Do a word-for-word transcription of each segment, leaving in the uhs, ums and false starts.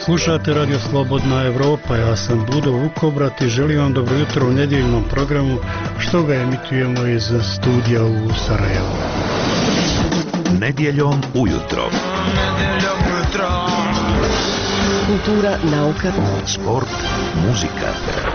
Slušate Radio Slobodna Evropa, ja sam Budo Vukobrat i želim vam dobro jutro u nedjeljnom programu što ga emitujemo iz studija u Sarajevu. Nedjeljom ujutro. Nedjeljom ujutro. Kultura, nauka, sport, muzika.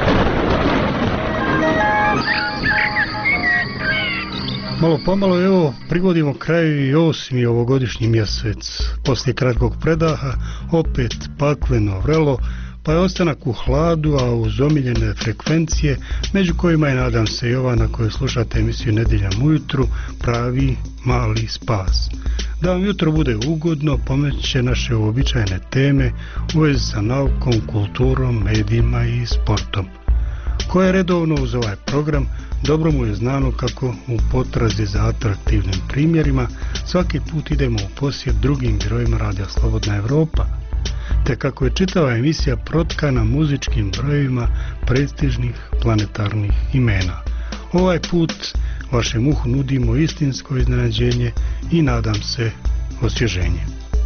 Malo pomalo, evo, privodimo kraju i osmi ovogodišnji mjesec. Poslije kratkog predaha, opet pakleno vrelo, pa je ostanak u hladu, a uz omiljene frekvencije, među kojima je, nadam se, i ova na kojoj slušate emisiju Nedjeljom ujutru, pravi mali spas. Da vam jutro bude ugodno, pomoći će naše uobičajene teme u vezi sa naukom, kulturom, medijima i sportom. Ko je redovno uz ovaj program, dobro mu je znano kako u potrazi za atraktivnim primjerima svaki put idemo u posjet drugim birojima Radija Slobodna Evropa, te kako je čitava emisija protkana muzičkim brojevima prestižnih planetarnih imena. Ovaj put vašem uhu nudimo istinsko iznenađenje i, nadam se, osvježenje.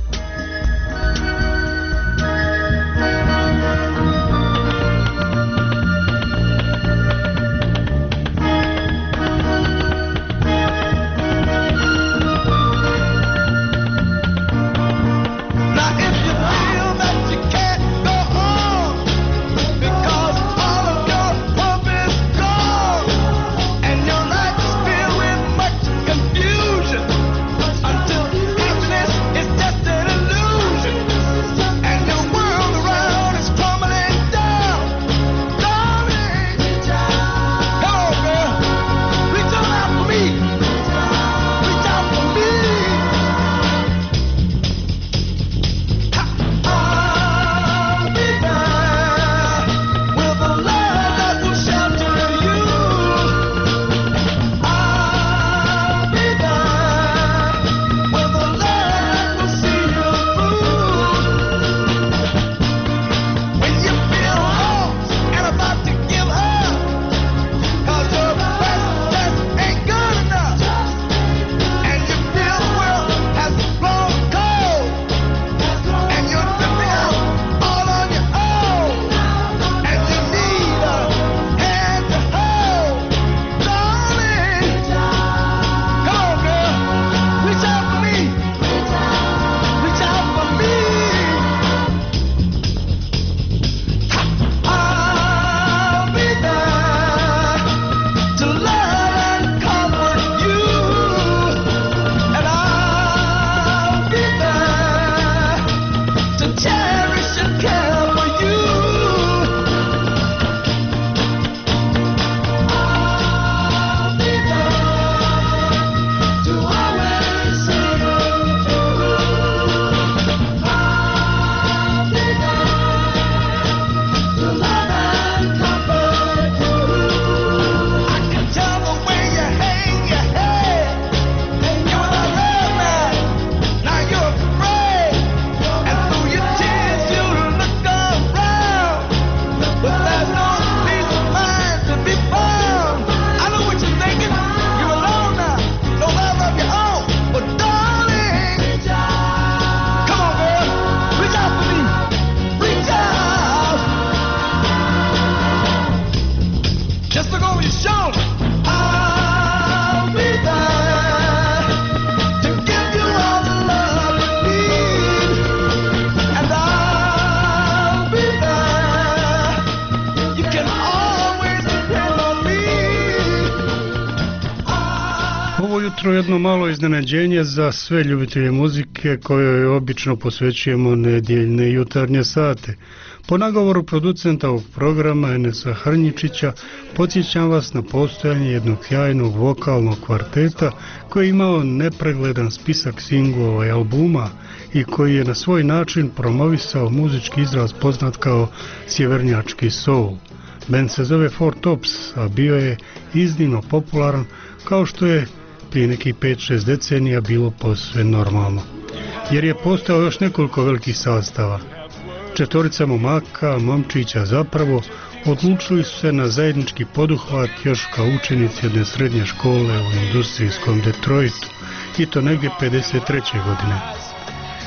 Jedno malo iznenađenje za sve ljubitelje muzike kojoj obično posvećujemo nedjeljne jutarnje sate. Po nagovoru producenta ovog programa Enesa Hrnjičića podsjećam vas na postojanje jednog sjajnog vokalnog kvarteta koji je imao nepregledan spisak singlova i albuma i koji je na svoj način promovisao muzički izraz poznat kao sjevernjački soul. Band se zove Four Tops, a bio je iznimno popularan, kao što je prije nekih pet šest decenija bilo posve normalno. Jer je postao još nekoliko velikih sastava. Četvorica momaka, momčića zapravo, odlučili su se na zajednički poduhvat još kao učenici jedne srednje škole u industrijskom Detroitu, i to negdje pedeset treće godine.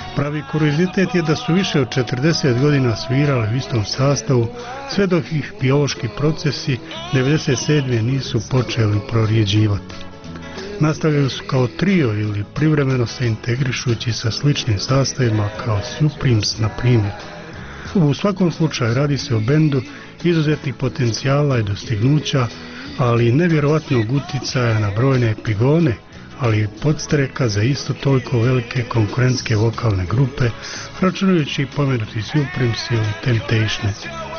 Pravi kuriozitet je da su više od četrdeset godina svirali u istom sastavu, sve dok ih biološki procesi devedeset sedme nisu počeli prorjeđivati. Nastavljali su kao trio ili privremeno se integrišući sa sličnim sastavima kao Supremes, na primjer. U svakom slučaju radi se o bendu izuzetnih potencijala i dostignuća, ali i nevjerovatnog uticaja na brojne epigone, ali i podstreka za isto toliko velike konkurentske vokalne grupe, računajući pomenuti Supremes ili Temptation.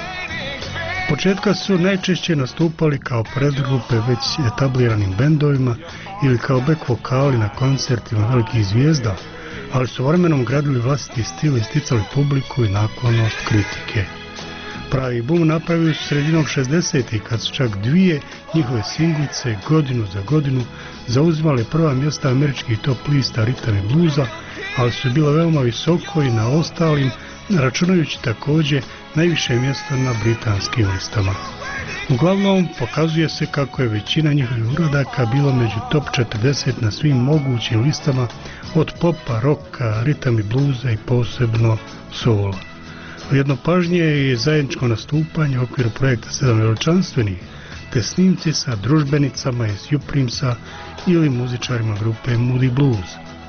Početka su najčešće nastupali kao predgrupe već etabliranim bendovima ili kao back vokali na koncertima velikih zvijezda, ali su vremenom gradili vlastiti stil i sticali publiku i naklonost kritike. Pravi boom napravili su sredinom šezdesetih kad su čak dvije njihove singlice godinu za godinu zauzimale prva mjesta američkih top lista ritam i bluza, ali su bile veoma visoko i na ostalim, računajući također najviše mjesto na britanskim listama. Uglavnom, pokazuje se kako je većina njihovih uradaka bilo među top četrdeset na svim mogućim listama, od popa, roka, ritam i bluza i posebno soula. Jedno pažnje je zajedničko nastupanje u okviru projekta Sedam veličanstvenih, te snimci sa družbenicama iz Supremesa ili muzičarima grupe Moody Blues.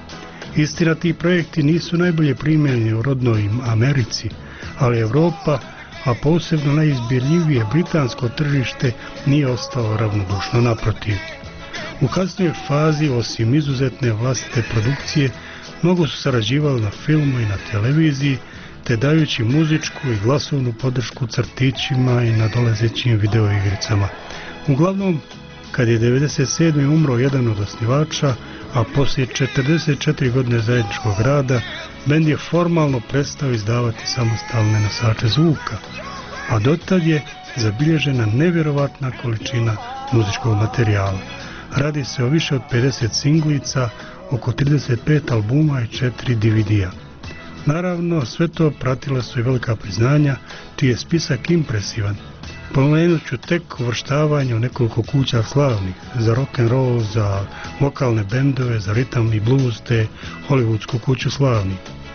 Istina, ti projekti nisu najbolje primljeni u rodnoj Americi, ali Europa, a posebno najizbirljivije britansko tržište, nije ostalo ravnodušno, naprotiv. U kasnijoj fazi, osim izuzetne vlastite produkcije, mnogo su sarađivali na filmu i na televiziji, te dajući muzičku i glasovnu podršku crtićima i nadolazećim videoigricama. Uglavnom, kad je devedeset sedme umro jedan od osnivača, a poslije četrdeset četiri godine zajedničkog rada, bend je formalno prestao izdavati samostalne nosače zvuka, a dotad je zabilježena nevjerovatna količina muzičkog materijala. Radi se o više od pedeset singlica, oko trideset pet albuma i četiri D V D-a. Naravno, sve to pratila su i velika priznanja, čiji je spisak impresivan. Pomenut ću tek uvrštavanje u nekoliko kuća slavnih, za rock and roll, za vokalne bendove, za ritam i blues, te hollywoodsku kuću slavnih.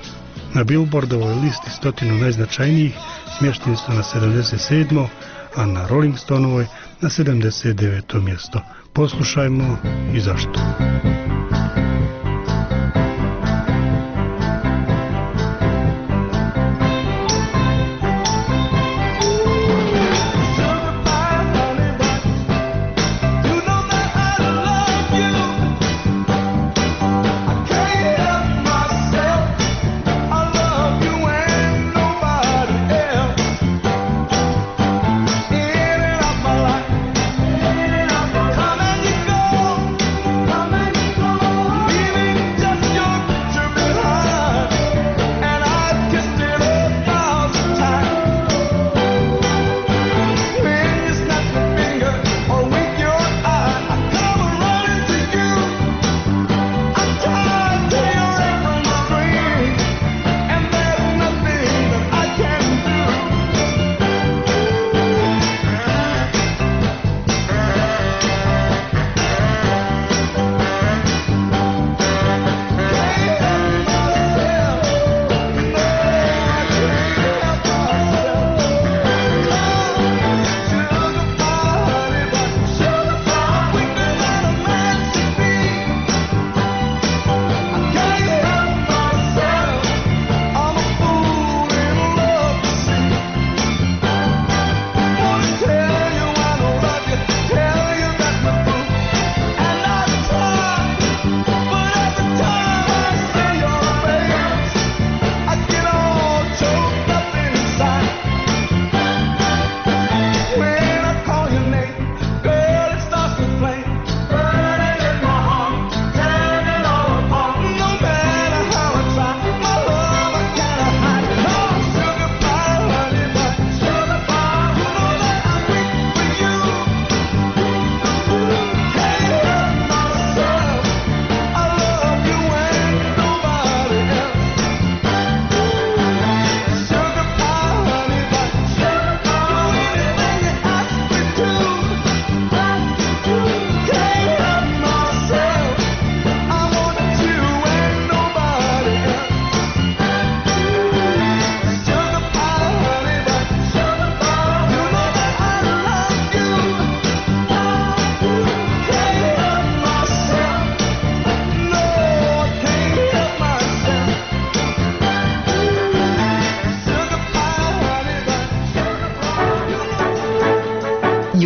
Na Billboardovoj listi stotinu najznačajnijih smješteni su na sedamdeset sedmom a na Rolling Stoneovoj na sedamdeset devetom mjesto. Poslušajmo i zašto. Come and you go, come and you go.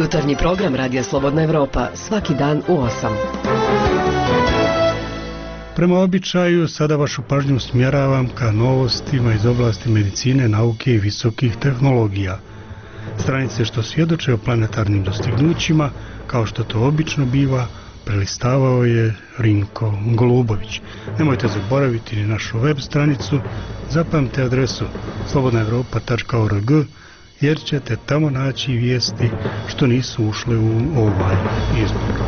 Jutarnji program Radija Slobodna Evropa, svaki dan u osam. Prema običaju, sada vašu pažnju smjeravam ka novostima iz oblasti medicine, nauke i visokih tehnologija. Stranice što svjedoče o planetarnim dostignućima, kao što to obično biva, prelistavao je Rinko Golubović. Nemojte zaboraviti ni našu web stranicu, zapamte adresu slobodna evropa tačka org, jer ćete tamo naći vijesti što nisu ušle u ovaj izbor.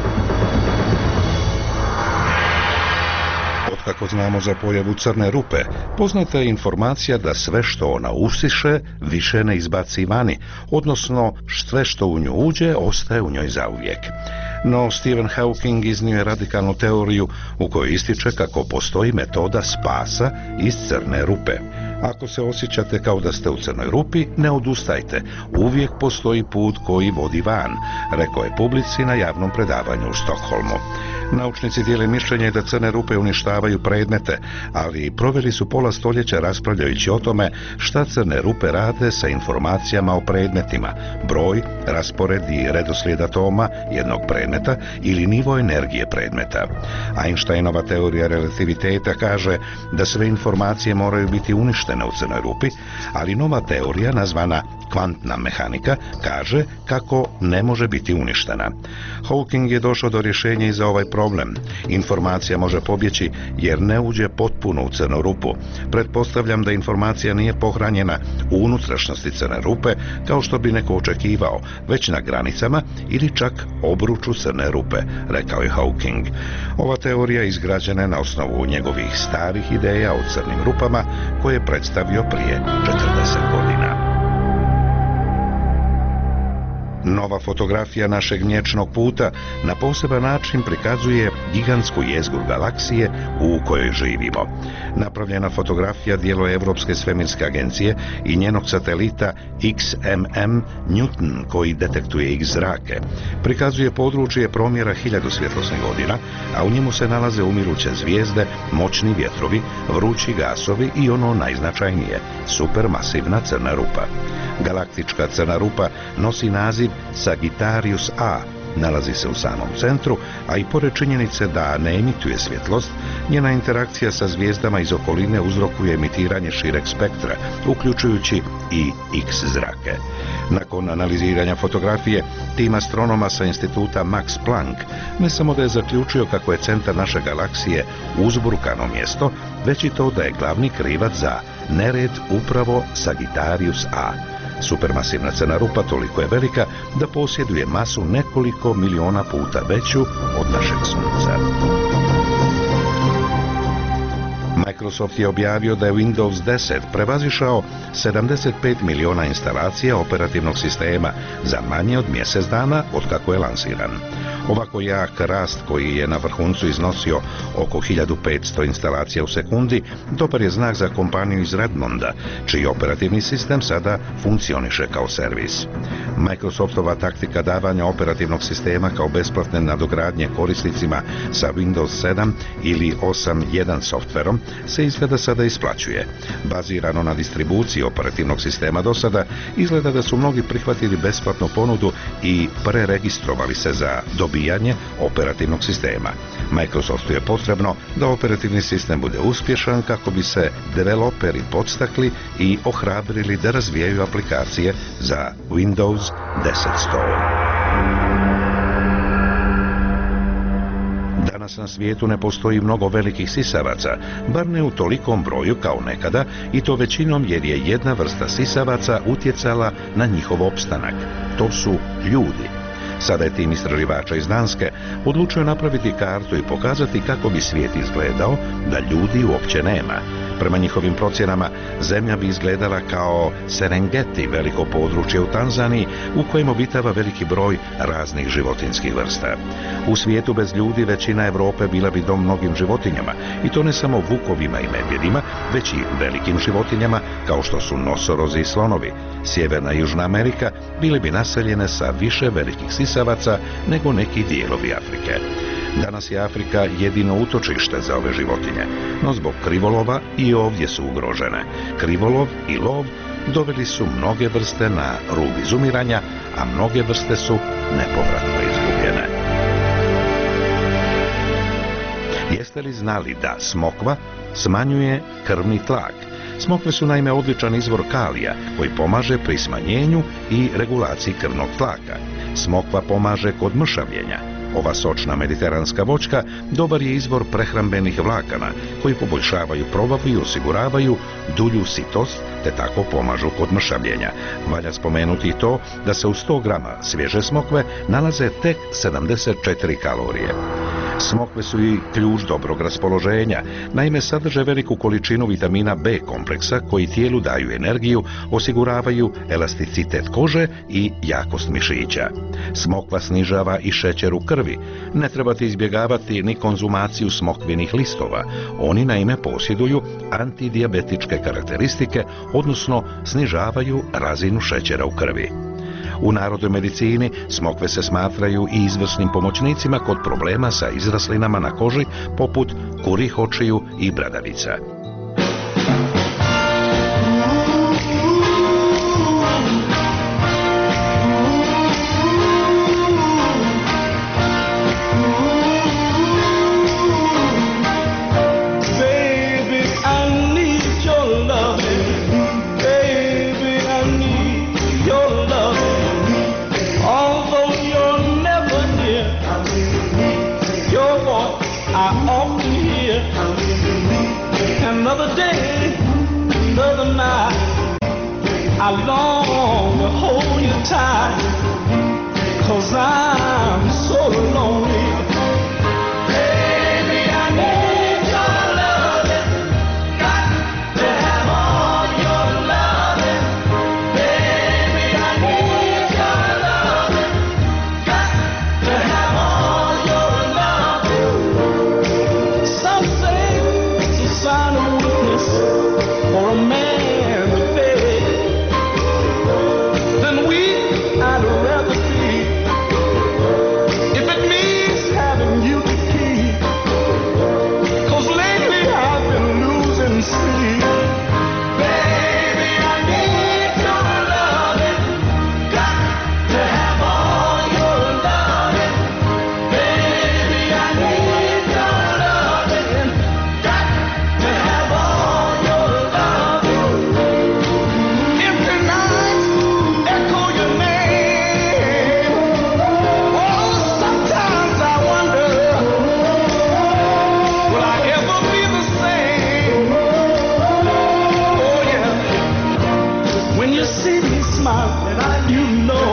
Kako znamo za pojavu crne rupe, poznata je informacija da sve što ona usiše više ne izbaci vani, odnosno sve što u nju uđe ostaje u njoj zauvijek. No Stephen Hawking iznio je radikalnu teoriju u kojoj ističe kako postoji metoda spasa iz crne rupe. Ako se osjećate kao da ste u crnoj rupi, ne odustajte, uvijek postoji put koji vodi van, rekao je publici na javnom predavanju u Stokholmu. Naučnici dijele mišljenje da crne rupe uništavaju predmete, ali proveli su pola stoljeća raspravljajući o tome šta crne rupe rade sa informacijama o predmetima, broj, raspored i redoslijed atoma jednog predmeta ili nivo energije predmeta. Einsteinova teorija relativiteta kaže da sve informacije moraju biti uništene u crnoj rupi, ali nova teorija nazvana kvantna mehanika kaže kako ne može biti uništena. Hawking je došao do rješenja i za ovaj problem. Informacija može pobjeći jer ne uđe potpuno u crnu rupu. Pretpostavljam da informacija nije pohranjena u unutrašnjosti crne rupe kao što bi neko očekivao, već na granicama ili čak obruču crne rupe, rekao je Hawking. Ova teorija izgrađena je na osnovu njegovih starih ideja o crnim rupama koje je predstavio prije četrdeset godina. Nova fotografija našeg mliječnog puta na poseban način prikazuje gigantsku jezgru galaksije u kojoj živimo. Napravljena fotografija djelo je Europske svemirske agencije i njenog satelita X M M Newton koji detektuje X zrake. Prikazuje područje promjera hiljadu svjetlosnih godina, a u njemu se nalaze umiruće zvijezde, moćni vjetrovi, vrući gasovi i ono najznačajnije, supermasivna crna rupa. Galaktička crna rupa nosi naziv Sagittarius A, nalazi se u samom centru, a i pored činjenice da ne emituje svjetlost, njena interakcija sa zvijezdama iz okoline uzrokuje emitiranje šireg spektra, uključujući i X zrake. Nakon analiziranja fotografije, tim astronoma sa instituta Max Planck ne samo da je zaključio kako je centar naše galaksije uzburkano mjesto, već i to da je glavni krivac za nered upravo Sagittarius A. Supermasivna crna rupa toliko je velika da posjeduje masu nekoliko miliona puta veću od našeg Sunca. Microsoft je objavio da je Windows deset prevazišao sedamdeset pet miliona instalacija operativnog sistema za manje od mjesec dana od kako je lansiran. Ovako jak rast koji je na vrhuncu iznosio oko hiljadu petsto instalacija u sekundi dobar je znak za kompaniju iz Redmonda, čiji operativni sistem sada funkcioniše kao servis. Microsoftova taktika davanja operativnog sistema kao besplatne nadogradnje korisnicima sa Windows sedam ili osam jedan softverom se izgleda sada isplaćuje. Bazirano na distribuciji operativnog sistema do sada, izgleda da su mnogi prihvatili besplatnu ponudu i preregistrovali se za dobijanje operativnog sistema. Microsoftu je potrebno da operativni sistem bude uspješan kako bi se developeri podstakli i ohrabrili da razvijaju aplikacije za Windows deset Store. Danas na svijetu ne postoji mnogo velikih sisavaca, bar ne u tolikom broju kao nekada, i to većinom jer je jedna vrsta sisavaca utjecala na njihov opstanak. To su ljudi. Sada je tim istraživača iz Danske odlučio napraviti kartu i pokazati kako bi svijet izgledao da ljudi uopće nema. Prema njihovim procjenama, zemlja bi izgledala kao Serengeti, veliko područje u Tanzaniji u kojem obitava veliki broj raznih životinjskih vrsta. U svijetu bez ljudi većina Europe bila bi dom mnogim životinjama, i to ne samo vukovima i medvjedima, već i velikim životinjama kao što su nosorozi i slonovi. Sjeverna i Južna Amerika bile bi naseljene sa više velikih sisavaca nego neki dijelovi Afrike. Danas je Afrika jedino utočište za ove životinje, no zbog krivolova i ovdje su ugrožene. Krivolov i lov doveli su mnoge vrste na rub izumiranja, a mnoge vrste su nepovratno izgubljene. Jeste li znali da smokva smanjuje krvni tlak? Smokve su naime odličan izvor kalija koji pomaže pri smanjenju i regulaciji krvnog tlaka. Smokva pomaže kod mršavljenja. Ova sočna mediteranska voćka dobar je izvor prehrambenih vlakana koji poboljšavaju probavu i osiguravaju dulju sitost te tako pomažu kod mršavljenja. Valja spomenuti i to da se u sto grama svježe smokve nalaze tek sedamdeset četiri kalorije. Smokve su i ključ dobrog raspoloženja, naime sadrže veliku količinu vitamina B kompleksa koji tijelu daju energiju, osiguravaju elasticitet kože i jakost mišića. Smokva snižava i šećer u krvi. Ne trebate izbjegavati ni konzumaciju smokvinih listova. Oni naime posjeduju antidijabetičke karakteristike, odnosno snižavaju razinu šećera u krvi. U narodnoj medicini smokve se smatraju i izvrsnim pomoćnicima kod problema sa izraslinama na koži poput kurih očiju i bradavica. Another day, another night, I long to hold you tight, 'cause I'm so lonely. Baby, I need your loving, got to have all your loving. Baby, I need your loving, got to have all your loving. Some say it's a sign of weakness for a man to beg. Then weak I'd rather be, if it means having you to keep. 'Cause lately I've been losing sleep. Baby, I need your loving, got to have all your loving. Baby, I need your loving, got to have all your loving. Empty nights echo your name. Oh, sometimes I wonder, will I ever be the same? Oh yeah, when you see me smile, you know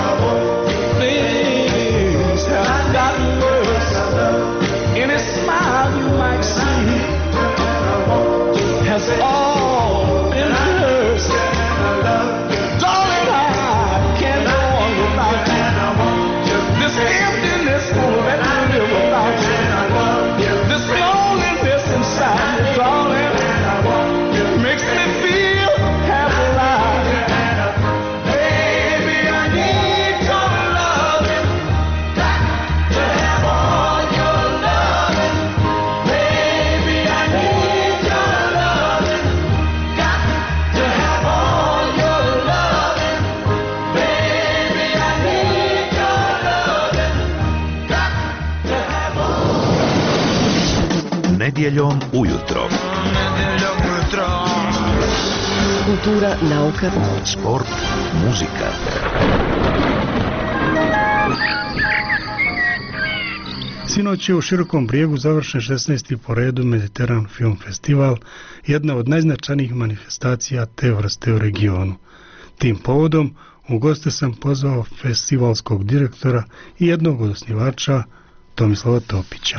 things have gotten worse. Any smile you might see has all been hers. Darling, I can't go on without you. This emptiness won't let me live without you. This loneliness inside me, darling, makes me feel half alive. Baby, I need your loving, got to have all your loving. Baby, I need your loving, got to have all your loving. Baby, I need your loving, got to have all. Nedjeljom ujutro. Nedjeljom ujutro. Kultura, nauka, Sport, muzika. Sinoć je u Širokom Brijegu završen šesnaesti po redu Mediteran Film Festival, jedna od najznačajnijih manifestacija te vrste u regionu. Tim povodom u goste sam pozvao festivalskog direktora i jednog od osnivača, Tomislava Topića.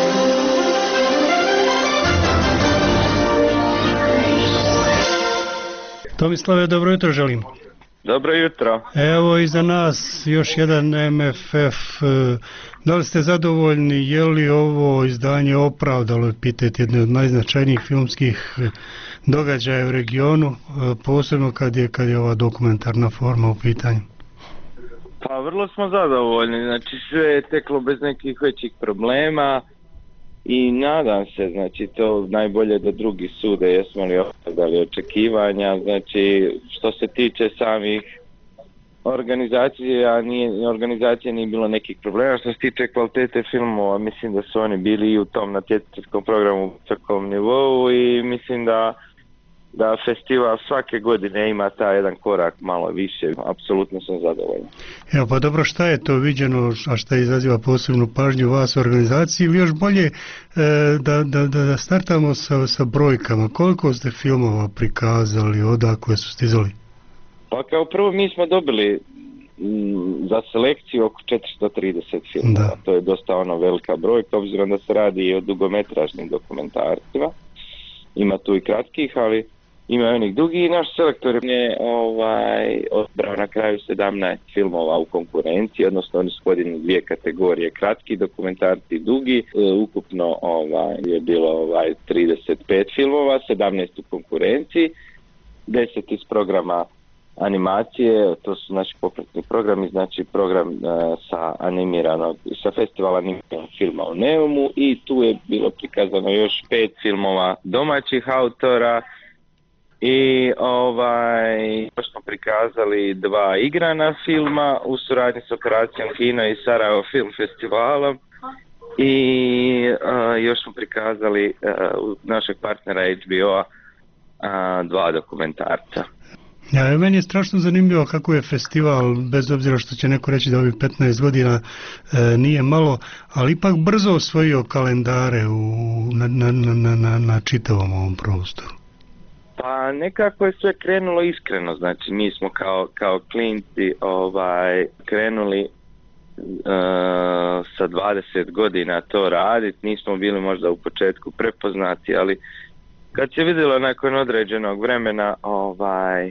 Tomislave, dobro jutro želim. Dobro jutro. Evo iza nas još jedan M F F. Da li ste zadovoljni, je li ovo izdanje opravdalo epitet jedne od najznačajnijih filmskih događaja u regionu, posebno kad je, kad je ova dokumentarna forma u pitanju? Pa vrlo smo zadovoljni, znači sve je teklo bez nekih većih problema. i nadam se, znači to najbolje da drugi sude jesmo li opravdali očekivanja, znači što se tiče samih organizacija, nije, organizacije nije bilo nekih problema. Što se tiče kvalitete filmova, mislim da su oni bili i u tom natjecateljskom programu u visokom nivou i mislim da da festival svake godine ima taj jedan korak malo više. Apsolutno sam zadovoljan. Evo pa dobro, šta je to viđeno, a šta izaziva posebnu pažnju vas u organizaciji, ili još bolje e, da, da, da startamo sa, sa brojkama. Koliko ste filmova prikazali, odakle su stizali? Pa kao prvo mi smo dobili m, za selekciju oko četiristo trideset filmova. Da. To je dosta ono velika brojka, obzirom da se radi i o dugometražnim dokumentarcima. Ima tu i kratkih, ali ima i onih dugi i naš selektor je ovaj, odbrao na kraju sedamnaest filmova u konkurenciji, odnosno oni su podijeljeni dvije kategorije, kratki dokumentarci i dugi. E, ukupno ovaj, je bilo ovaj, trideset pet filmova, sedamnaest u konkurenciji, deset iz programa animacije, to su naši popratni programi, znači program uh, sa animiranog, sa festivala animiranog filma u Neumu, i tu je bilo prikazano još pet filmova domaćih autora i ovaj, još smo prikazali dva igrana filma u suradnji s operacijom Kina i Sarajevo Film Festivalom i uh, još smo prikazali uh, našeg partnera H B O-a uh, dva dokumentarca. Ja, meni je strašno zanimljivo kako je festival, bez obzira što će neko reći da ovih petnaest godina e, nije malo, ali ipak brzo osvojio kalendare u, na, na, na, na, na čitavom ovom prostoru. Pa nekako je sve krenulo iskreno, znači mi smo kao, kao klinci ovaj, krenuli e, sa dvadeset godina to raditi, nismo bili možda u početku prepoznati, ali kad se vidjelo nakon određenog vremena ovaj,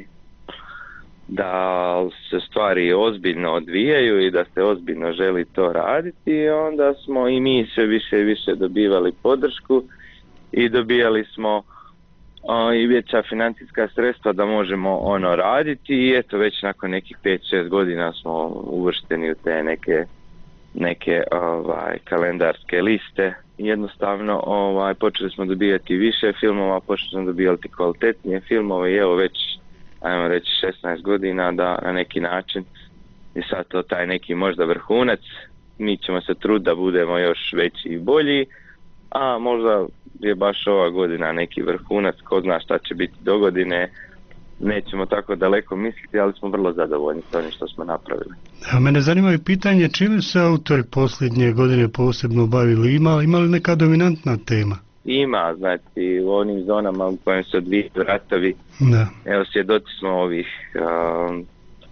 da se stvari ozbiljno odvijaju i da se ozbiljno želi to raditi, onda smo i mi sve više i više dobivali podršku i dobijali smo o, i veća financijska sredstva da možemo ono raditi i eto već nakon nekih pet šest godina smo uvršteni u te neke neke ovaj kalendarske liste. Jednostavno ovaj počeli smo dobijati više filmova, počeli smo dobivati kvalitetnije filmove i evo već ajmo reći šesnaest godina da na neki način i sad to taj neki možda vrhunac, mi ćemo se truditi da budemo još veći i bolji, a možda je baš ova godina neki vrhunac, ko zna šta će biti do godine, nećemo tako daleko misliti, ali smo vrlo zadovoljni s onim što smo napravili. A mene zanima i pitanje čime se autori posljednje godine posebno bavili, ima, ima li neka dominantna tema? Ima, znači u onim zonama u kojem se odvijaju ratovi, da. Evo svjedoci smo ovih um,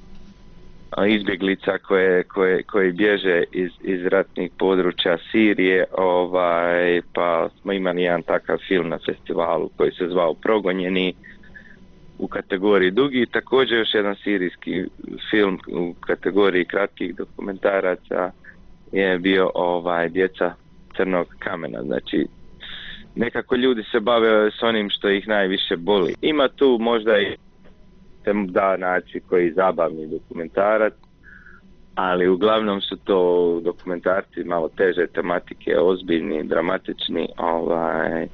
izbjeglica koje, koje, koje bježe iz, iz ratnih područja Sirije, ovaj, pa smo imali jedan takav film na festivalu koji se zvao Progonjeni u kategoriji dugi, također još jedan sirijski film u kategoriji kratkih dokumentaraca je bio ovaj Djeca crnog kamena, znači nekako ljudi se bave s onim što ih najviše boli. Ima tu možda i da naći koji zabavni dokumentarac, ali uglavnom su to dokumentarci malo teže tematike, ozbiljni, dramatični, ovaj,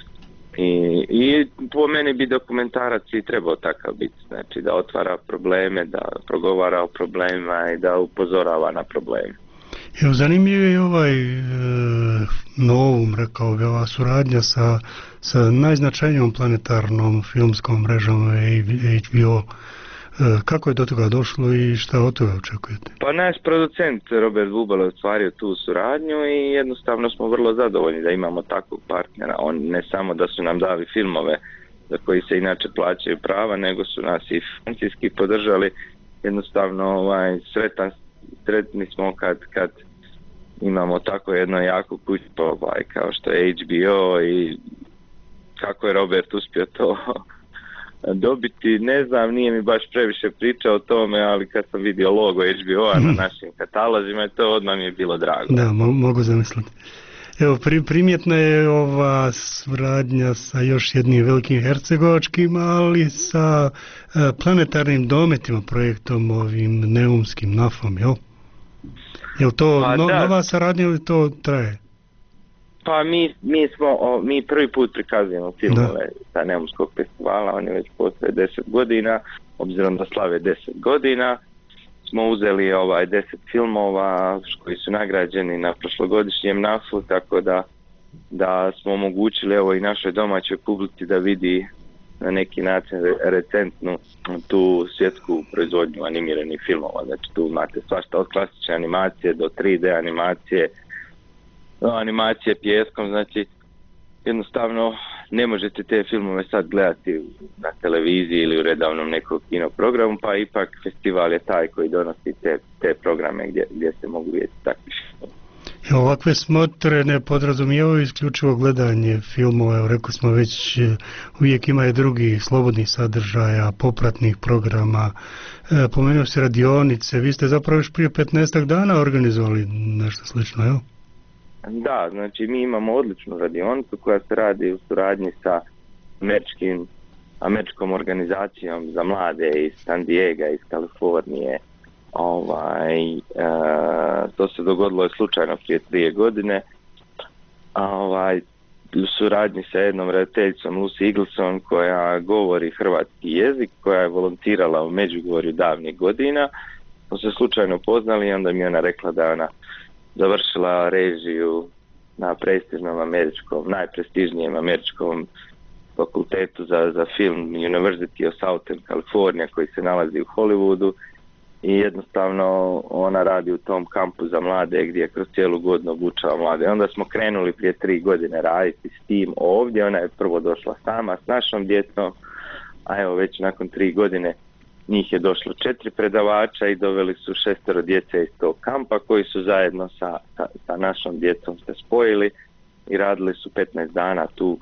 i, i po meni bi dokumentarac i trebao takav biti, znači da otvara probleme, da progovara o problemima i da upozorava na probleme. Evo, zanimljiv je ovaj e, novum, rekao bi, ova suradnja sa, sa najznačajnijom planetarnom filmskom mrežom H B O. E, kako je do toga došlo i šta od toga očekujete? Pa naš producent Robert Bubalo je ostvario tu suradnju i jednostavno smo vrlo zadovoljni da imamo takvog partnera. On ne samo da su nam dali filmove za koji se inače plaćaju prava, nego su nas i financijski podržali. Jednostavno ovaj, sretan sretni smo kad, kad imamo tako jedno jako kuću ovaj, kao što je H B O i kako je Robert uspio to dobiti, ne znam, nije mi baš previše pričao o tome, ali kad sam vidio logo H B O-a na našim katalozima, to odmah mi je bilo drago. Da, mo- mogu zamisliti. Evo, pri, primjetna je ova suradnja sa još jednim velikim hercegovačkim, ali sa e, planetarnim dometima, projektom ovim neumskim N A F-om, jel? Jel to pa, no, da. nova saradnja ili to traje? Pa mi, mi smo, o, mi prvi put prikazujemo filmove sa Neumskog festivala, oni već postoje deset godina, obzirom da slave deset godina, smo uzeli ovaj deset filmova koji su nagrađeni na prošlogodišnjem nafu, tako da, da smo omogućili evo i našoj domaćoj publici da vidi na neki način recentnu tu svjetsku proizvodnju animiranih filmova. Znači tu imate svašta od klasične animacije do tri D animacije, animacije pjeskom, znači jednostavno ne možete te filmove sad gledati na televiziji ili u redovnom nekom kino programu, pa ipak festival je taj koji donosi te, te programe gdje, gdje se mogu vidjeti takvi filmovi. Ovakve smotre ne podrazumijevaju isključivo gledanje filmova, evo rekli smo već uvijek ima i drugi slobodnih sadržaja, popratnih programa, e, pomenuo se radionice, vi ste zapravo još prije petnaestak dana organizovali nešto slično, evo? Da, znači mi imamo odličnu radionicu koja se radi u suradnji sa američkim, američkom organizacijom za mlade iz San Diega, iz Kalifornije. Ovaj, e, to se dogodilo je slučajno prije trije godine. Ovaj, u suradnji sa jednom redateljicom Lucy Eagleson koja govori hrvatski jezik, koja je volontirala u Međugorju davnih godina. Smo se slučajno poznali i onda mi je ona rekla da ona završila režiju na prestižnom američkom, najprestižnijem američkom fakultetu za, za film University of Southern California koji se nalazi u Hollywoodu i jednostavno ona radi u tom kampu za mlade gdje kroz cijelu godinu obučava mlade. Onda smo krenuli prije tri godine raditi s tim ovdje, ona je prvo došla sama s našom djecom, a evo već nakon tri godine njih je došlo četiri predavača i doveli su šestero djece iz tog kampa koji su zajedno sa, sa, sa našom djecom se spojili i radili su petnaest dana tu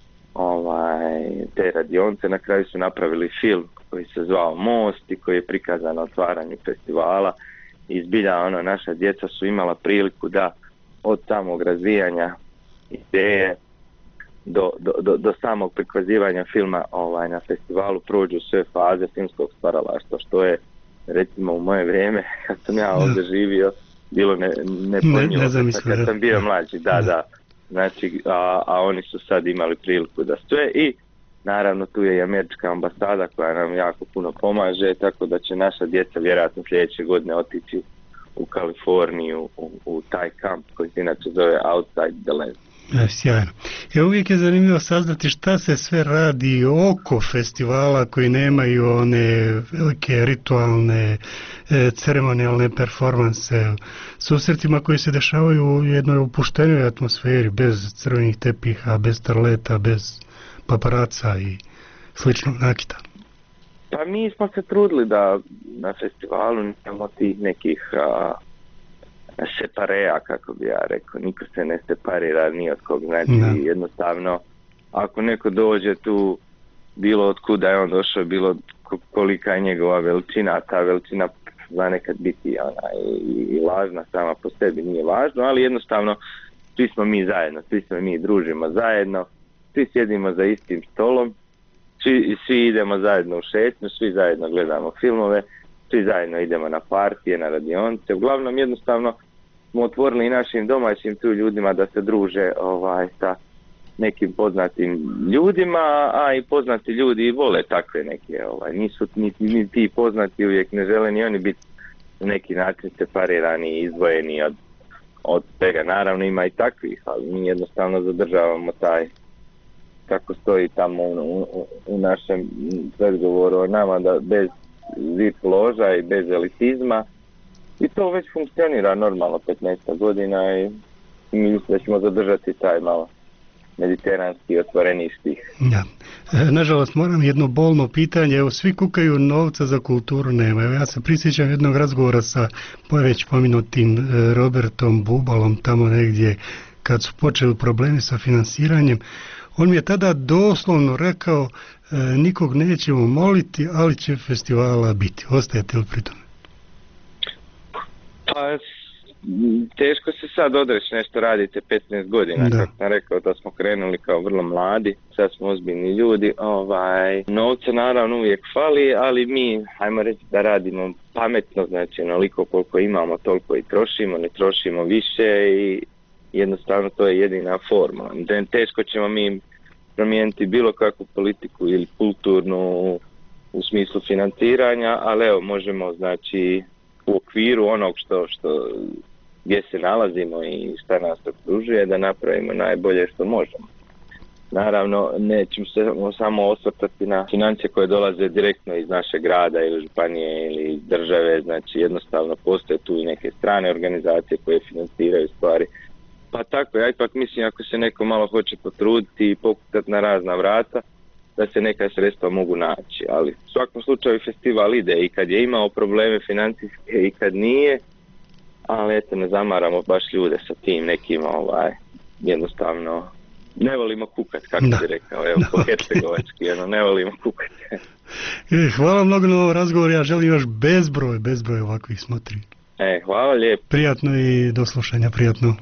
ovaj, te radionce. Na kraju su napravili film koji se zvao Most i koji je prikazan na otvaranju festivala i zbilja ono, naša djeca su imala priliku da od samog razvijanja ideje Do, do, do, do samog prikazivanja filma ovaj, na festivalu prođu sve faze filmskog stvaralaštva, što je recimo u moje vrijeme kad sam ja ovdje živio bilo ne, nepojmljivo ne, ne kad sam bio mlađi, da, da, znači, a, a oni su sad imali priliku da sve i naravno tu je i američka ambasada koja nam jako puno pomaže, tako da će naša djeca vjerojatno sljedeće godine otići u Kaliforniju, u, u taj kamp koji se inače zove Outside the Lens. E, sjajno. E, uvijek je zanimljivo saznati šta se sve radi oko festivala koji nemaju one velike ritualne, e, ceremonijalne performanse, susretima koji se dešavaju u jednoj opuštenoj atmosferi, bez crvenih tepiha, bez starleta, bez paparaca i sličnog nakita. Pa mi smo se trudili da na festivalu nemamo tih nekih a, separeja, kako bi ja rekao, niko se ne separira ni od kog, znači no. Jednostavno ako neko dođe tu bilo od kuda je on došao, bilo kolika je njegova veličina, ta veličina zna nekad biti ona, i, i lažna sama po sebi, nije važno, ali jednostavno svi smo mi zajedno, svi smo mi družimo zajedno, svi sjedimo za istim stolom, svi, svi idemo zajedno u šetnju, svi zajedno gledamo filmove, svi zajedno idemo na partije, na radionice. Uglavnom jednostavno smo otvorili i našim domaćim tu ljudima da se druže ovaj, sa nekim poznatim ljudima, a i poznati ljudi vole takve neke, ovaj, nisu ni, ni ti poznati uvijek ne žele ni oni biti na neki način separirani i izdvojeni od, od svega. Naravno ima i takvih, ali mi jednostavno zadržavamo taj, kako stoji tamo u, u, u našem predgovoru o nama, da bez zid loža i bez elitizma i to već funkcionira normalno petnaest godina i mi mislim da ćemo zadržati taj malo mediteranski otvoreniški. Ja. E, nažalost moram jedno bolno pitanje, evo svi kukaju novca za kulturu nema, evo ja se prisjećam jednog razgovora sa već pomenutim e, Robertom Bubalom tamo negdje kad su počeli problemi sa finansiranjem. On mi je tada doslovno rekao e, nikog nećemo moliti, ali će festivala biti. Ostajete li pri tome? Pa teško se sad odreći nešto radite petnaest godina, da. Kako sam rekao da smo krenuli kao vrlo mladi, sad smo ozbiljni ljudi, ovaj, novca naravno uvijek fali, ali mi, hajmo reći da radimo pametno, znači onoliko koliko imamo toliko i trošimo, ne trošimo više i jednostavno to je jedina formula. Teško ćemo mi promijeniti bilo kakvu politiku ili kulturnu u smislu financiranja, ali evo možemo znači u okviru onog što, što gdje se nalazimo i šta nas okružuje da napravimo najbolje što možemo. Naravno, nećemo se samo osvrtati na financije koje dolaze direktno iz našeg grada ili županije ili iz države, znači jednostavno postoje tu i neke strane organizacije koje financiraju stvari. Pa tako, ja ipak mislim ako se neko malo hoće potruditi i pokušati na razna vrata, da se neka sredstva mogu naći, ali u svakom slučaju festival ide i kad je imao probleme financijske i kad nije, ali eto ne zamaramo baš ljude sa tim nekim ovaj, jednostavno ne volimo kukat, kako da. bi rekao, evo, po hercegovački, ono, ne volimo kukat. Hvala mnogo na ovom razgovoru, ja želim još bezbroj, bezbroj ovakvih smotri. E, hvala lijepo. Prijatno i do slušanja, prijatno.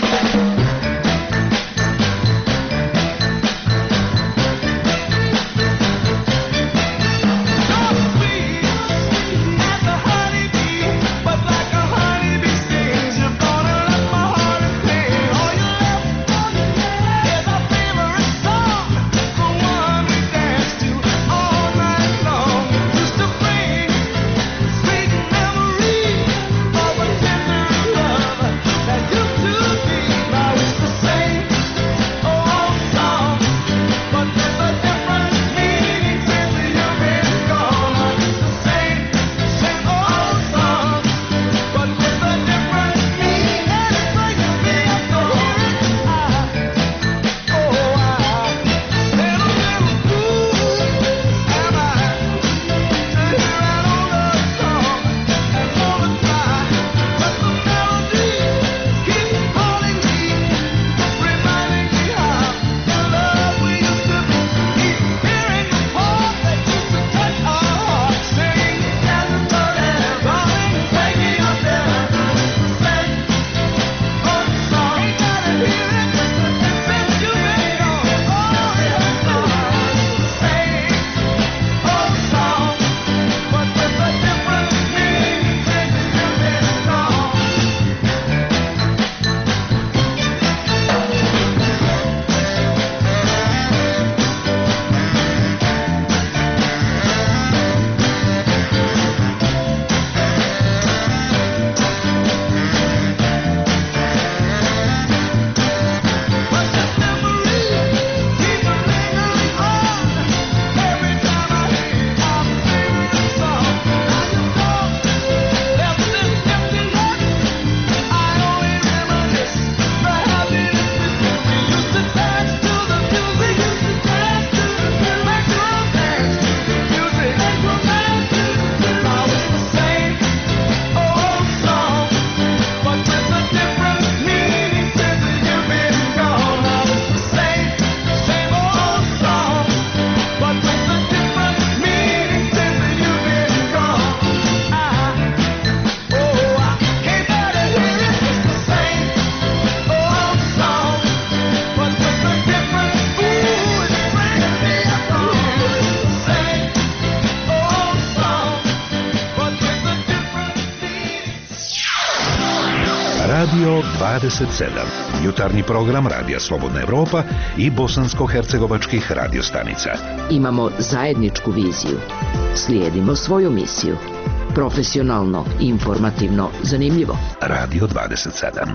Radio dvadeset sedam, jutarnji program Radija Slobodna Evropa i bosansko-hercegovačkih radiostanica. Imamo zajedničku viziju. Slijedimo svoju misiju. Profesionalno, informativno, zanimljivo. Radio dvadeset sedam.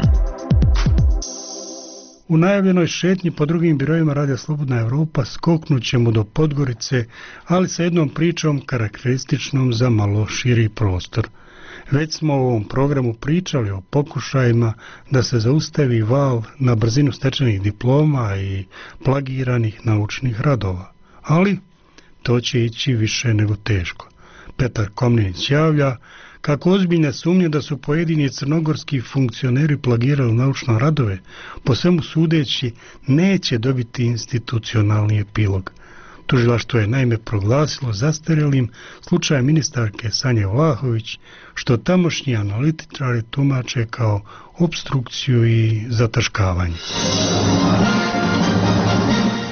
U najavljenoj šetnji po drugim birojima Radija Slobodna Evropa skoknut ćemo do Podgorice, ali sa jednom pričom karakterističnom za malo širi prostor. Već smo u ovom programu pričali o pokušajima da se zaustavi val na brzinu stečenih diploma i plagiranih naučnih radova. Ali to će ići više nego teško. Petar Komnenić javlja kako ozbiljne sumnje da su pojedini crnogorski funkcioneri plagirali naučne radove, po svemu sudeći neće dobiti institucionalni epilog. Tužilaštvo je naime proglasilo zastarjelim slučaj ministarke Sanje Vlahović, što tamošnji analitičari tumače kao opstrukciju i zataškavanje.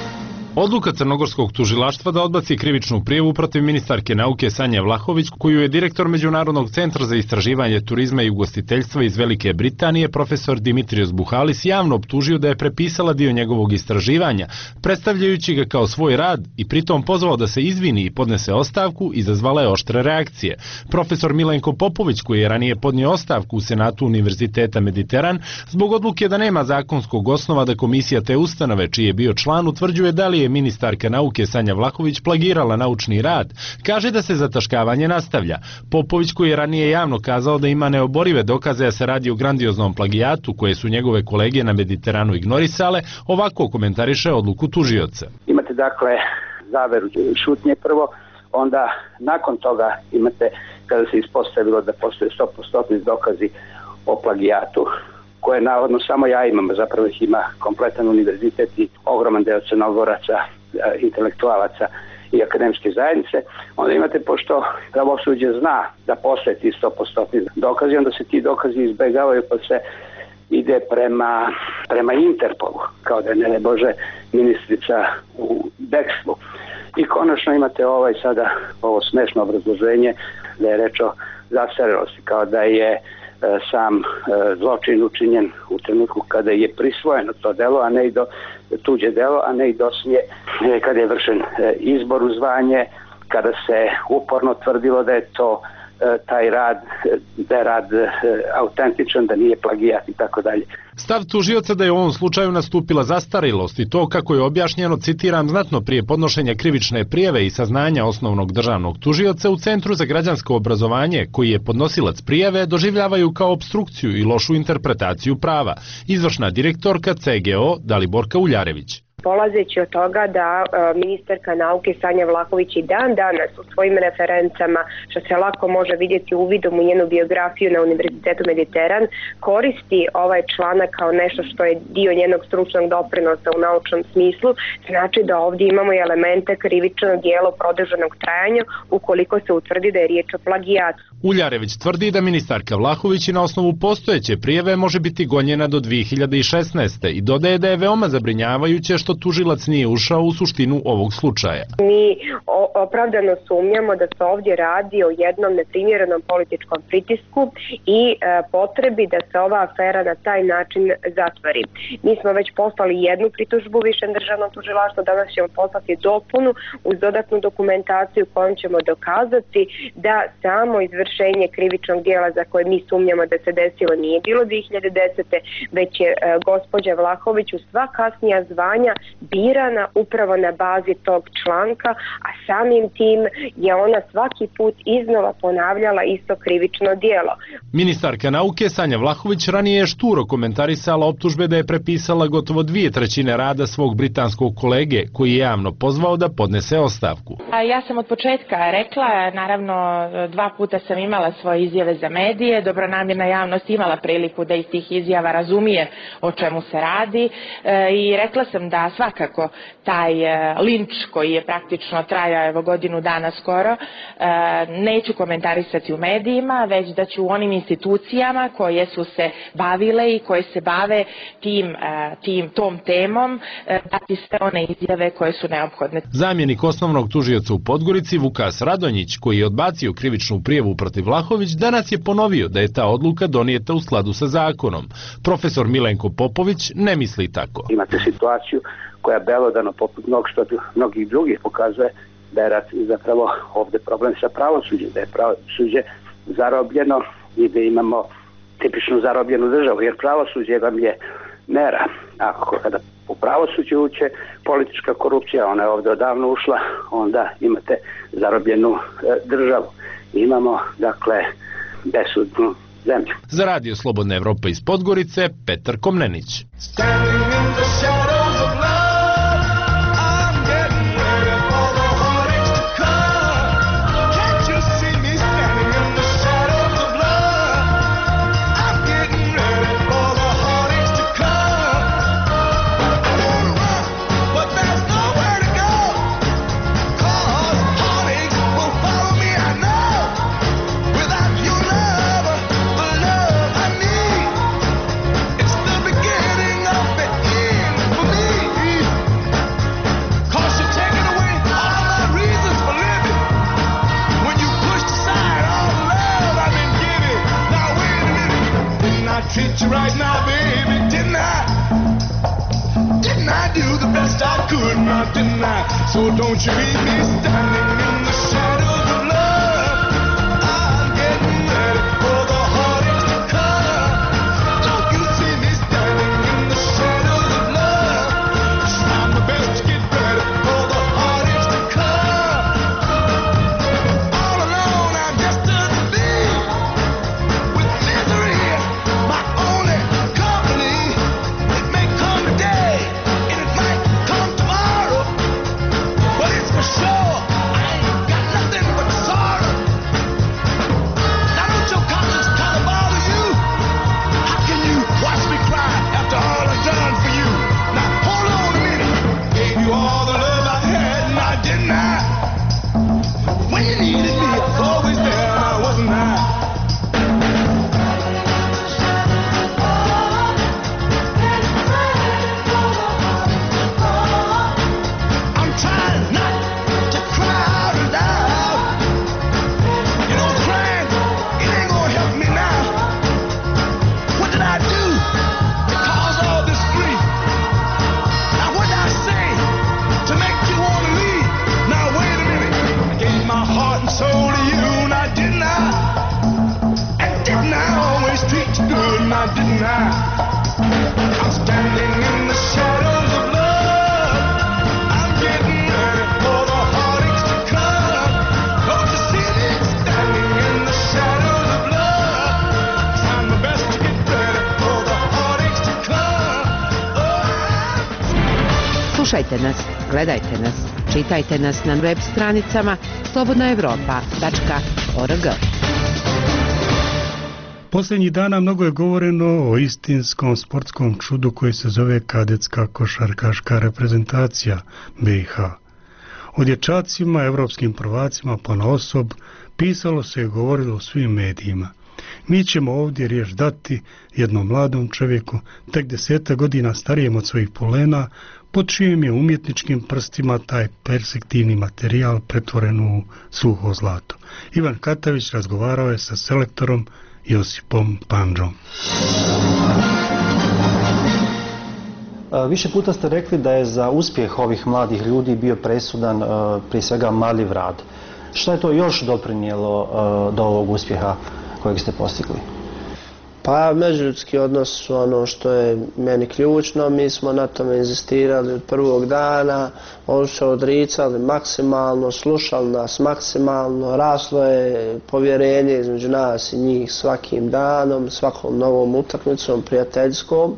Odluka crnogorskog tužilaštva da odbaci krivičnu prijavu protiv ministarke nauke Sanje Vlahović, koju je direktor Međunarodnog centra za istraživanje turizma i ugostiteljstva iz Velike Britanije, profesor Dimitrios Buhalis, javno optužio da je prepisala dio njegovog istraživanja, predstavljajući ga kao svoj rad i pritom pozvao da se izvini i podnese ostavku, izazvala je oštre reakcije. Profesor Milenko Popović, koji je ranije podnio ostavku u Senatu Univerziteta Mediteran, zbog odluke da nema zakonskog osnova da komisija te ustanove, čiji je bio član, utvrđuje da li je ministarka nauke Sanja Vlahović plagirala naučni rad, kaže da se zataškavanje nastavlja. Popović, koji je ranije javno kazao da ima neoborive dokaze da se radi o grandioznom plagijatu koje su njegove kolege na Mediteranu ignorisale, ovako komentariše odluku tužioca. Imate dakle zaveru šutnje prvo, onda nakon toga imate kada se ispostavilo da postoje sto posto dokazi o plagijatu, koje navodno samo ja imam, zapravo ih ima kompletan univerzitet i ogroman deo Crnogoraca, intelektualaca i akademske zajednice. Onda imate, pošto pravosuđe zna da postoje ti sto posto dokazi, onda se ti dokazi izbegavaju pa se ide prema, prema Interpolu, kao da je, ne Bože, ministrica u bekstvu. I konačno imate ovaj sada ovo smešno obrazloženje da je reč o zastarelosti, kao da je sam zločin učinjen u trenutku kada je prisvojeno to delo, a ne i do tuđe delo, a ne i dosnije kada je vršen izbor u zvanje, kada se uporno tvrdilo da je to taj rad, da je rad autentičan, da nije plagijat i tako dalje. Stav tužioca da je u ovom slučaju nastupila zastarelost i to, kako je objašnjeno, citiram, znatno prije podnošenja krivične prijave i saznanja osnovnog državnog tužioca u Centru za građansko obrazovanje, koji je podnosilac prijave, doživljavaju kao opstrukciju i lošu interpretaciju prava. Izvršna direktorka C G O Daliborka Uljarević. Polazeći od toga da e, ministarka nauke Sanja Vlahović i dan danas u svojim referencama, što se lako može vidjeti uvidom u njenu biografiju na Univerzitetu Mediteran, koristi ovaj članak kao nešto što je dio njenog stručnog doprinosa u naučnom smislu, znači da ovdje imamo i elemente krivičnog dijela produženog trajanja ukoliko se utvrdi da je riječ o plagijatu. Uljarević tvrdi da ministarka Vlahović i na osnovu postojeće prijave može biti gonjena do dvije hiljade šesnaeste. i dodaje da je veoma zabrinjavajuće što tužilac nije ušao u suštinu ovog slučaja. Mi opravdano sumnjamo da se ovdje radi o jednom neprimjerenom političkom pritisku i e, potrebi da se ova afera na taj način zatvori. Mi smo već poslali jednu pritužbu Višem državnom tužilaštvu, danas ćemo poslati dopunu uz dodatnu dokumentaciju kojom ćemo dokazati da samo izvršenje krivičnog dijela za koje mi sumnjamo da se desilo nije bilo dvije hiljade desete. već je e, gospođa Vlahović u sva kasnija zvanja birana upravo na bazi tog članka, a samim tim je ona svaki put iznova ponavljala isto krivično dijelo. Ministarka nauke Sanja Vlahović ranije je šturo komentarisala optužbe da je prepisala gotovo dvije trećine rada svog britanskog kolege, koji je javno pozvao da podnese ostavku. Ja sam od početka rekla, naravno dva puta sam imala svoje izjave za medije, dobronamjerna javnost imala priliku da iz tih izjava razumije o čemu se radi i rekla sam da svakako taj linč koji je praktično trajao evo godinu dana skoro, neću komentarisati u medijima, već da ću u onim institucijama koje su se bavile i koje se bave tim, tim tom temom dati sve one izjave koje su neophodne. Zamjenik osnovnog tužioca u Podgorici Vukas Radonjić, koji je odbacio krivičnu prijavu protiv Vlahović, danas je ponovio da je ta odluka donijeta u skladu sa zakonom. Profesor Milenko Popović ne misli tako. Imate situaciju koja belodano poput mnog što mnogih drugih pokazuje da je zapravo ovdje problem sa pravosuđem, da je pravosuđe zarobljeno i da imamo tipičnu zarobljenu državu, jer pravosuđe vam je mera. Ako kada u pravosuđe uče politička korupcija, ona je ovdje odavno ušla, onda imate zarobljenu e, državu. Imamo, dakle, besudnu zemlju. Za Radio Slobodna Evropa iz Podgorice, Petar Komnenić. It's the beginning of it. deny. So don't you leave me standing in the shadows of love. I'm getting ready for the heartaches to come. Don't you see me standing in the shadows of love? Trying my best to get ready for the heartaches to come. All alone I'm destined to be with misery, my only company. It may come today and it might come tomorrow, but it's for sure I ain't got nothing but sorrow. Now don't your conscience kind of bother you? How can you watch me cry after all I've done for you? Now hold on a minute. Gave you all the love I had and I didn't I? When you needed me, I was always there and I wasn't I. I'm trying not to cry out loud. You know, crying, it ain't gonna help me now. What did I do to cause all this grief? Now what did I say to make you want to leave? Now wait a minute. I gave my heart and soul to you, and I didn't I? And didn't I always treat you good, and I didn't I? I'm standing in the shadows of love. I'm getting ready for the heartaches to come. Don't you see me standing in the shadows of love? Trying my best to get ready for the heartaches to come. Oh, Slušajte nas, gledajte nas, čitajte nas na web stranicama slobodna evropa tačka org. Posljednjih dana mnogo je govoreno o istinskom sportskom čudu koji se zove kadetska košarkaška reprezentacija B i H. O dječacima, evropskim prvacima ponaosob pisalo se i govorilo u svim medijima. Mi ćemo ovdje riječ dati jednom mladom čovjeku, tek deseta godina starijem od svojih polena, pod čijim je umjetničkim prstima taj perspektivni materijal pretvoren u suho zlato. Ivan Katavić razgovarao je sa selektorom Josipom Pandžom. Više puta ste rekli da je za uspjeh ovih mladih ljudi bio presudan prije svega marljiv rad. Šta je to još doprinijelo do ovog uspjeha kojeg ste postigli? Pa međuljudski odnos su ono što je meni ključno, mi smo na tome inzistirali od prvog dana, oni su se odricali maksimalno, slušali nas maksimalno, raslo je povjerenje između nas i njih svakim danom, svakom novom utakmicom, prijateljskom.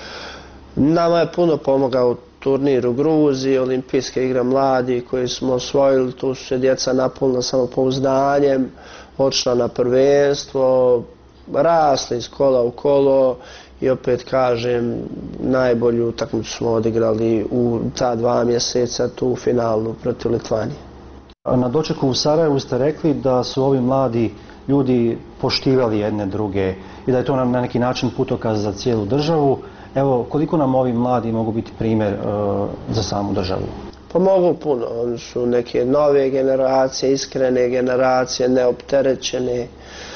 Nama je puno pomogao turnir u Gruziji, olimpijske igre mladi koje smo osvojili, tu su se djeca napunila samopouzdanjem, odšla na prvenstvo, rasli iz kola u kolo i opet kažem, najbolju utakmicu smo odigrali u ta dva mjeseca tu finalnu protiv Litvanije. Na dočeku u Sarajevu ste rekli da su ovi mladi ljudi poštivali jedne druge i da je to na neki način putokaz za cijelu državu. Evo, koliko nam ovi mladi mogu biti primjer uh, za samu državu? Pa mogu puno. Oni su neke nove generacije, iskrene generacije, neopterećene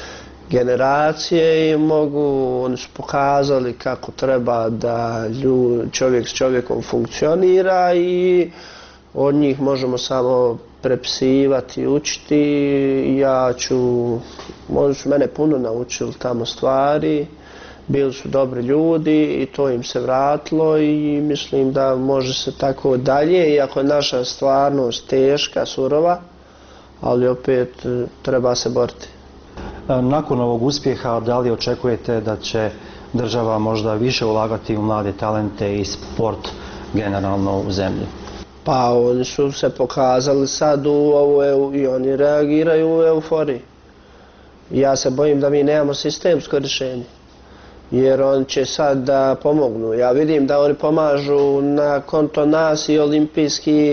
generacije i mogu, oni su pokazali kako treba da ljud, čovjek s čovjekom funkcionira i od njih možemo samo prepisivati, učiti. Ja ću, oni su mene puno naučili tamo stvari, bili su dobri ljudi i to im se vratilo i mislim da može se tako dalje, iako je naša stvarnost teška, surova, ali opet treba se boriti. Nakon ovog uspjeha, da li očekujete da će država možda više ulagati u mlade talente i sport generalno u zemlji? Pa oni su se pokazali sad u ovu i oni reagiraju u euforiji. Ja se bojim da mi nemamo sistemsko rješenje, jer oni će sad da pomognu. Ja vidim da oni pomažu na konto nas i olimpijski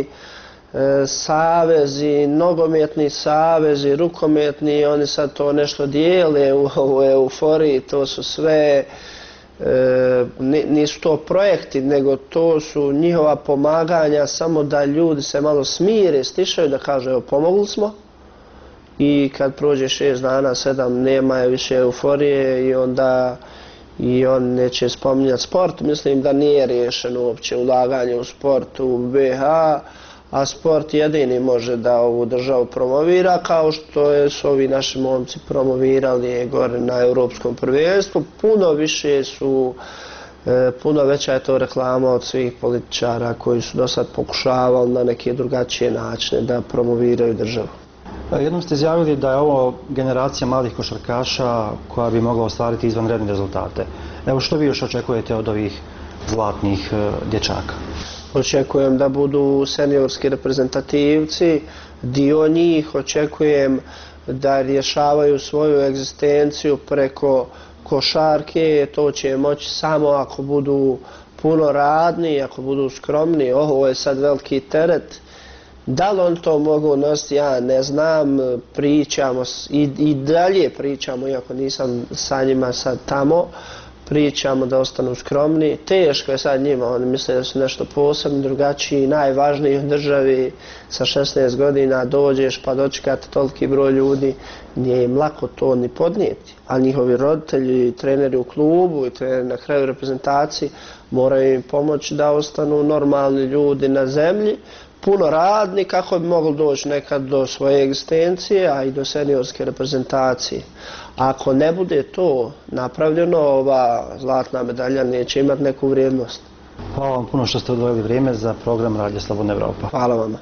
savezi, nogometni savezi, rukometni, oni sad to nešto dijele u ovoj euforiji, to su sve, e, nisu to projekti, nego to su njihova pomaganja, samo da ljudi se malo smire, stišaju, da kažu evo pomogli smo i kad prođe šest dana, sedam, nema je više euforije i onda i on neće spominjati sport. Mislim da nije riješeno uopće ulaganje u sport u B H, a sport jedini može da ovu državu promovira, kao što je, su ovi naši momci promovirali gore na europskom prvenstvu. Puno više su, e, puno veća je to reklama od svih političara koji su do sad pokušavali na neke drugačije načine da promoviraju državu. Jednom ste izjavili da je ovo generacija mladih košarkaša koja bi mogla ostvariti izvanredne rezultate. Evo, što vi još očekujete od ovih zlatnih e, dječaka? Očekujem da budu seniorski reprezentativci, dio njih očekujem da rješavaju svoju egzistenciju preko košarke, to će moći samo ako budu puno radni, ako budu skromni. Ovo je sad veliki teret. Da li on to mogu nositi, ja ne znam, pričamo i, i dalje pričamo, iako nisam sa njima sad tamo, pričamo da ostanu skromni. Teško je sad njima, oni misle da su nešto posebno drugačiji, najvažniji u državi. Sa šesnaest godina dođeš pa dočekate toliki broj ljudi, nije im lako to ni podnijeti. A njihovi roditelji, treneri u klubu i treneri na kraju reprezentaciji moraju im pomoći da ostanu normalni ljudi na zemlji, puno radni kako bi mogli doći nekad do svoje egzistencije, a i do seniorske reprezentacije. Ako ne bude to napravljeno, ova zlatna medalja neće imati neku vrijednost. Hvala vam puno što ste odvojili vrijeme za program Radija Slobodna Evropa. Hvala vama.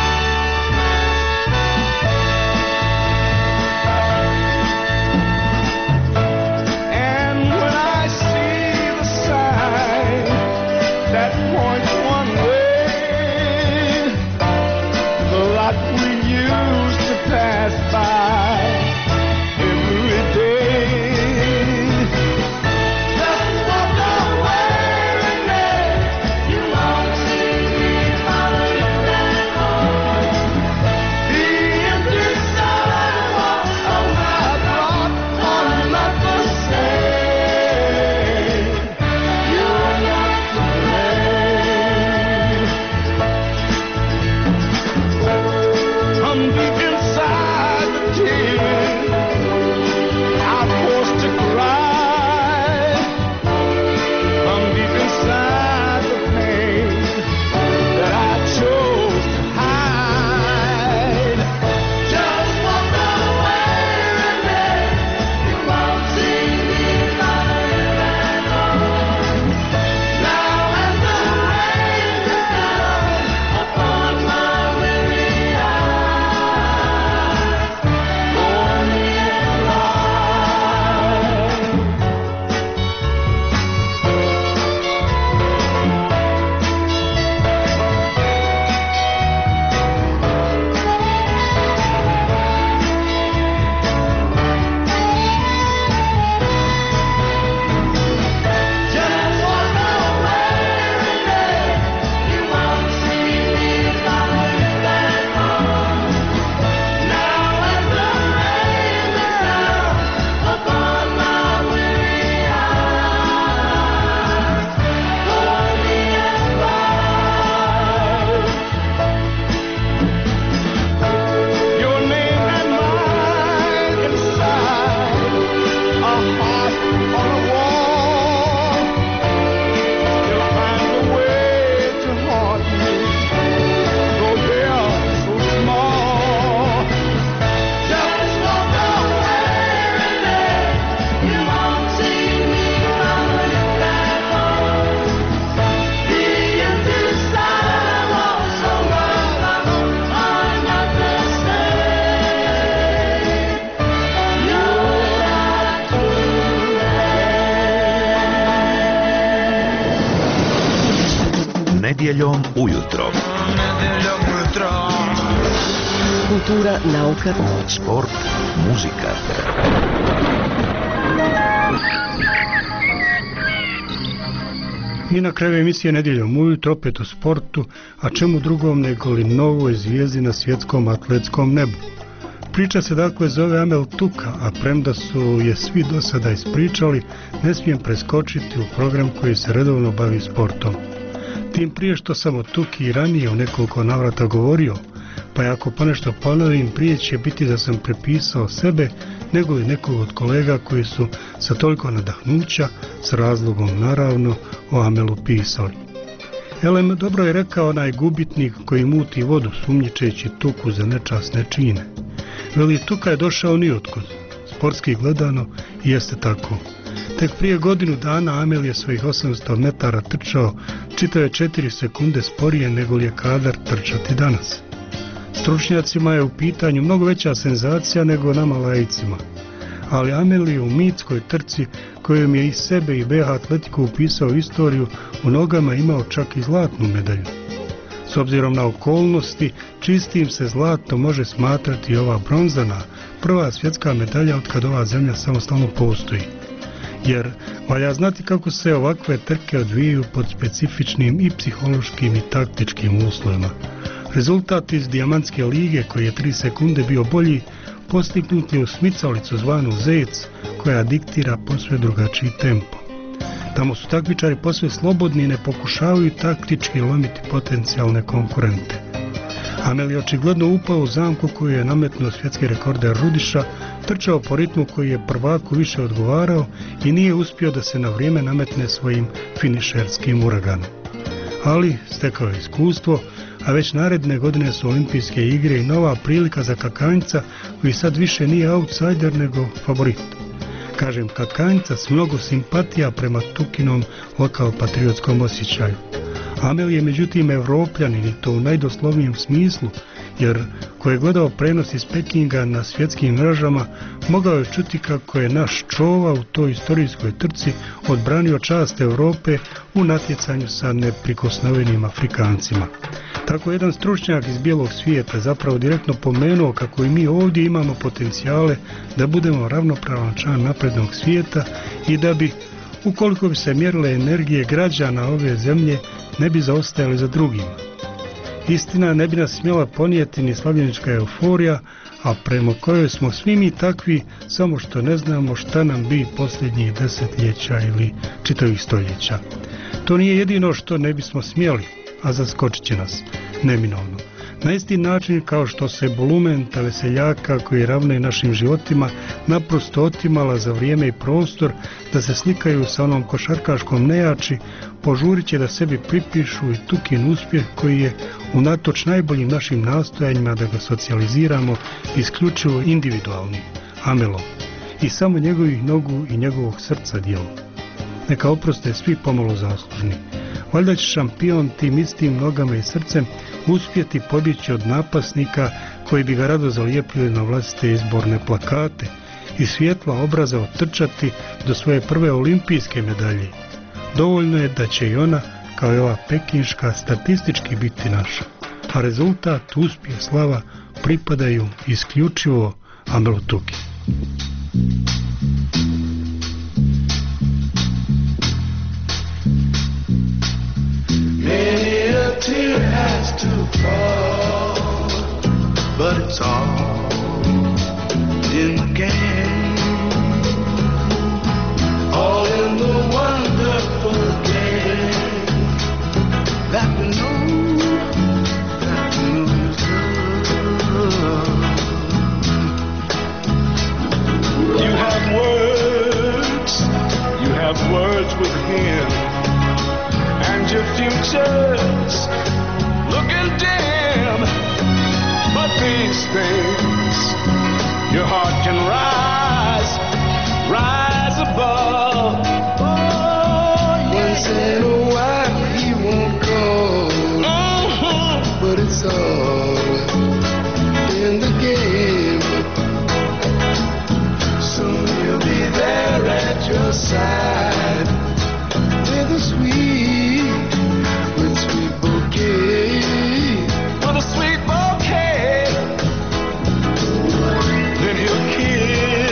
Nedjeljom ujutro. Kultura, nauka, sport, muzika. I na kraju emisije Nedjeljom ujutro opet o sportu, a čemu drugom nego li novoj zvijezdi na svjetskom atletskom nebu. Priča se dakle zove Amel Tuka, a premda su je svi do sada ispričali, ne smijem preskočiti u program koji se redovno bavi sportom. Tim prije što sam o Tuki i ranije u nekoliko navrata govorio, pa ako ponešto ponovim, prije će biti da sam prepisao sebe nego li nekog od kolega koji su sa toliko nadahnuća, s razlogom naravno, o Amelu pisali. Elem dobro je rekao onaj gubitnik koji muti vodu sumnjičeći tuku za nečasne čine. Veli, tuka je došao nijotkud. Sportski gledano jeste tako. Tek prije godinu dana Amel je svojih osamsto metara trčao čitave četiri sekunde sporije nego li je kadar trčati danas. Stručnjacima je u pitanju mnogo veća senzacija nego nama laicima. Ali Amel je u mitskoj trci kojom je iz sebe i B H Atletiku upisao istoriju u nogama imao čak i zlatnu medalju. S obzirom na okolnosti, čistim se zlatom može smatrati i ova bronzana, prva svjetska medalja od kad ova zemlja samostalno postoji. Jer valja znati kako se ovakve trke odvijaju pod specifičnim i psihološkim i taktičkim uslovima. Rezultat iz Dijamantske lige, koji je tri sekunde bio bolji, postignut je u smicalicu zvanu Zec, koja diktira posve drugačiji tempo. Tamo su takmičari posve slobodni i ne pokušavaju taktički lomiti potencijalne konkurente. Amel je očigledno upao u zamku koju je nametnuo svjetski rekorder Rudiša, trčao po ritmu koji je prvaku više odgovarao i nije uspio da se na vrijeme nametne svojim finišerskim uraganom. Ali stekao je iskustvo, a već naredne godine su olimpijske igre i nova prilika za Kakanjca, koji sad više nije outsider nego favorit. Kažem Kakanjca s mnogo simpatija prema Tukinom lokal-patriotskom osjećaju. Amel je međutim Evropljanin i to u najdoslovnijem smislu, jer ko je gledao prenos iz Pekinga na svjetskim mrežama, mogao je čuti kako je naš čova u toj istorijskoj trci odbranio čast Europe u natjecanju sa neprikosnovenim Afrikancima. Tako jedan stručnjak iz bijelog svijeta zapravo direktno pomenuo kako i mi ovdje imamo potencijale da budemo ravnopravan član naprednog svijeta i da bi, ukoliko bi se mjerile energije građana ove zemlje, ne bi zaostajali za drugima. Istina, ne bi nas smjela ponijeti ni slavljenička euforija, a prema kojoj smo svi mi takvi, samo što ne znamo šta nam bi posljednjih desetljeća ili čitavih stoljeća. To nije jedino što ne bismo smjeli, a zaskočit će nas, neminovno. Na isti način kao što se bolumenta veseljaka koji ravnaju našim životima naprosto otimala za vrijeme i prostor da se slikaju sa onom košarkaškom nejači, požurit će da sebi pripišu i Tukin uspjeh koji je unatoč najboljim našim nastojanjima da ga socijaliziramo isključivo individualni, Amelom, i samo njegovih nogu i njegovog srca dijelo. Neka oproste svi pomalo zaslužni. Valjda će šampion tim istim nogama i srcem uspjeti pobjeći od napasnika koji bi ga rado zalijepili na vlastite izborne plakate i svjetla obraza otrčati do svoje prve olimpijske medalje. Dovoljno je da će i ona, kao i ova pekinška, statistički biti naša, a rezultat, uspjeh, slava pripadaju isključivo Amelu Tuki. Many a tear has to fall, but it's all in the game, all in the wonderful game that we know, that we know is love. You have words, you have words with him, and your future's looking dim, but these things your heart can rise, rise above. Oh, once in a while he won't go, mm-hmm. But it's all in the game. Soon he'll be there at your side with a sweet, with sweet bouquet, with a sweet bouquet. Then he'll kiss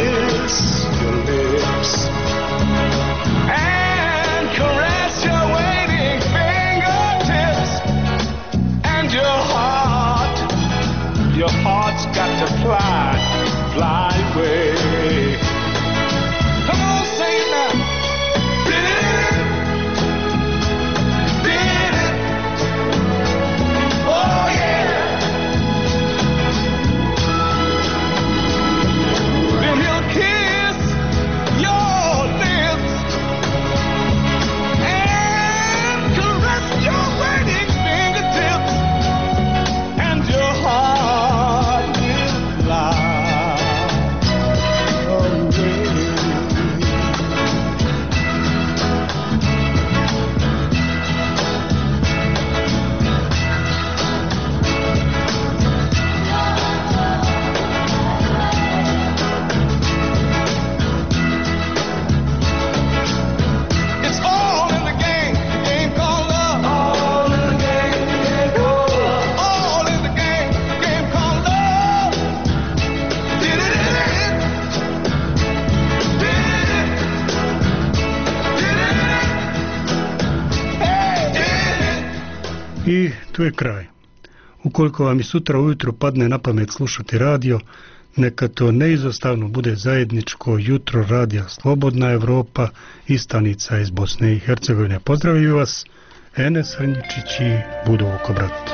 I tu je kraj. Ukoliko vam i sutra ujutro padne na pamet slušati radio, neka to neizostavno bude zajedničko jutro radija Slobodna Evropa i stanica iz Bosne i Hercegovine. Pozdravim vas, Enes Hrnjičić i Budo Vukobrat.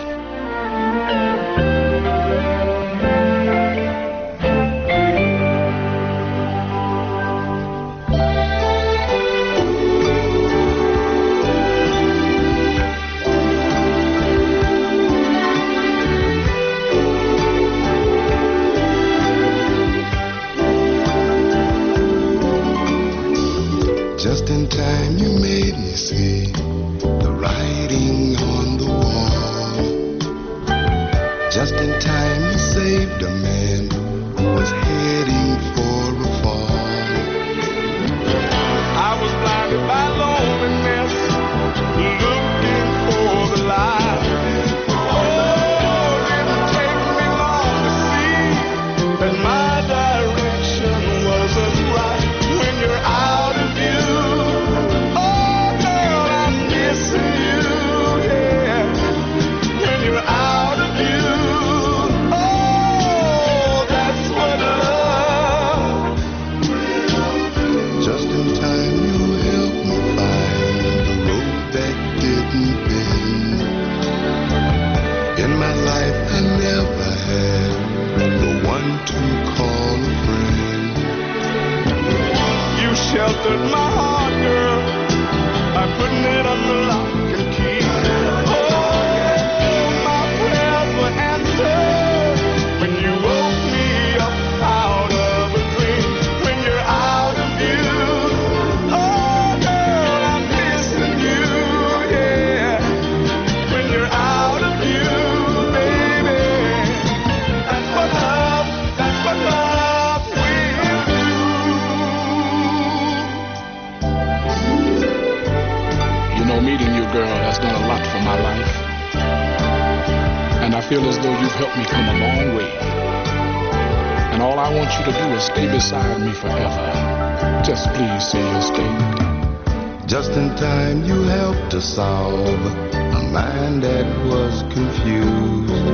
Just in time you made me see the writing on the wall. Just in time you saved a man who was heading for a fall. I was blinded by loneliness, looking for the light. Oh, it didn't take me long to see that my direction wasn't right. When you're out of view, oh girl, I'm missing you, yeah. When you're out of view, oh, that's what love. Just in time you helped me find the road that didn't bend. In my life I never had no one to call a friend. You sheltered my heart, girl, by putting it under lock and key. Oh, my prayers were answered when you woke me up out of a dream. When you're out of view, oh girl, I'm missing you, yeah. When you're out of view, baby, that's what love, that's what love will do. You know, meeting you, girl, has done a lot for my life. And I feel as though you've helped me come a long way. And all I want you to do is stay beside me forever. Just please say you'll stay. Just in time you helped to solve a mind that was confused.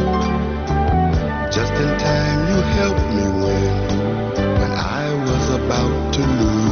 Just in time you helped me win when I was about to lose.